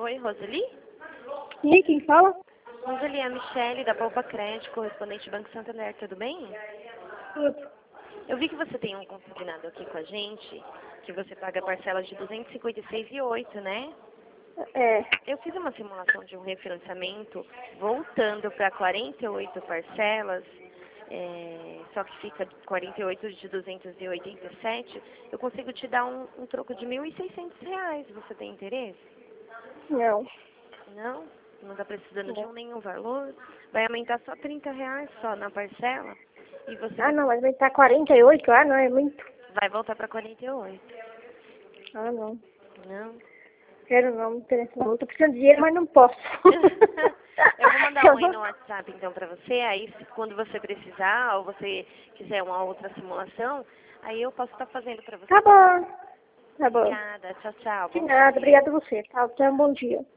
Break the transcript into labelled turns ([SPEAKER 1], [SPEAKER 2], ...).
[SPEAKER 1] Oi, Roseli?
[SPEAKER 2] E quem fala?
[SPEAKER 1] Roseli, é a Michele, da Poupa Crédito, correspondente Banco Santander, tudo bem?
[SPEAKER 2] Tudo.
[SPEAKER 1] Eu vi que você tem um consignado aqui com a gente, que você paga parcelas de R$ 256,08, né?
[SPEAKER 2] É.
[SPEAKER 1] Eu fiz uma simulação de um refinanciamento voltando para 48 parcelas, só que fica 48 de 287. Eu consigo te dar um troco de R$ 1.600. Você tem interesse?
[SPEAKER 2] Não.
[SPEAKER 1] Não? Não está precisando de
[SPEAKER 2] Não.
[SPEAKER 1] nenhum valor? Vai aumentar só R$ 30 só na parcela e você
[SPEAKER 2] Ah, não, mas vai estar 48? Ah, não, é muito.
[SPEAKER 1] vai voltar para 48.
[SPEAKER 2] Ah, não.
[SPEAKER 1] Não?
[SPEAKER 2] Quero não, não interessa não. Eu tô precisando de dinheiro, mas não posso.
[SPEAKER 1] Eu vou mandar um aí no WhatsApp então para você, aí quando você precisar ou você quiser uma outra simulação, aí eu posso estar fazendo para você.
[SPEAKER 2] Tá bom. Tá bom.
[SPEAKER 1] Obrigada, tchau, tchau.
[SPEAKER 2] De
[SPEAKER 1] Bom
[SPEAKER 2] nada,
[SPEAKER 1] dia.
[SPEAKER 2] obrigada a você. Tá, tenha um bom dia.